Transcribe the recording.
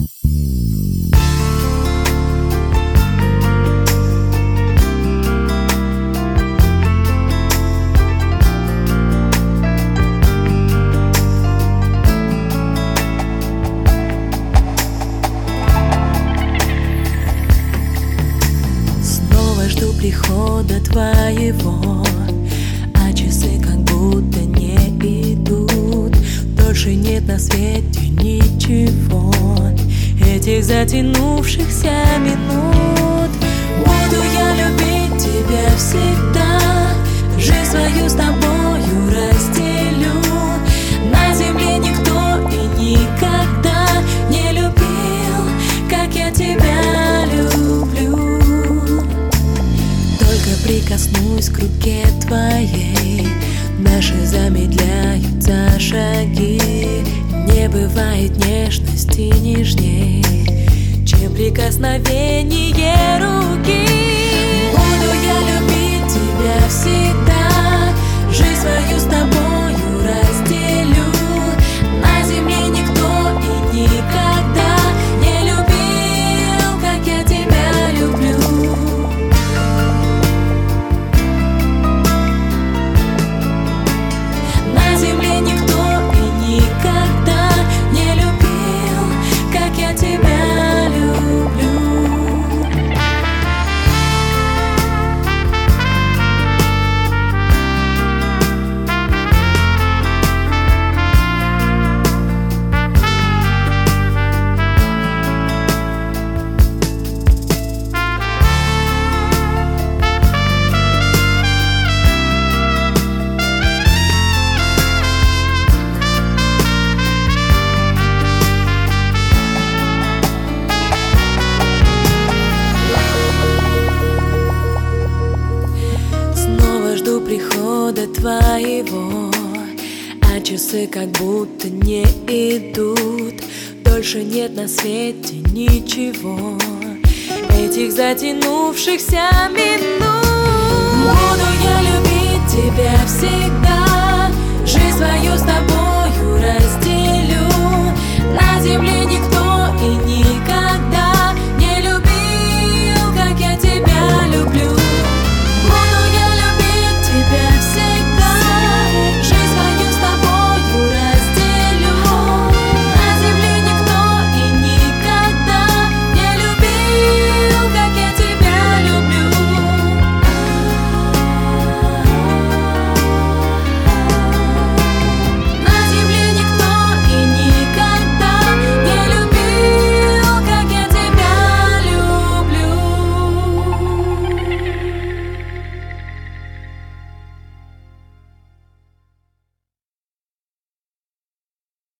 Прихода твоего, а часы как будто не идут. Дольше нет на свете ничего, этих затянувшихся минут. Буду я любить тебя всегда, жизнь свою с тобою разделю. На земле никто и никогда не любил, как я тебя люблю. Прикоснусь к руке твоей, наши замедляются шаги. Не бывает нежности нежней, чем прикосновение руки. Буду я любить тебя всегда, жизнь свою с тобою разделю. На земле никто и никогда не любил, как я тебя люблю. Прихода твоего, а часы как будто не идут. Дольше нет на свете ничего, этих затянувшихся минут. Буду я любить тебя всегда, жизнь свою с тобою разделю. На земле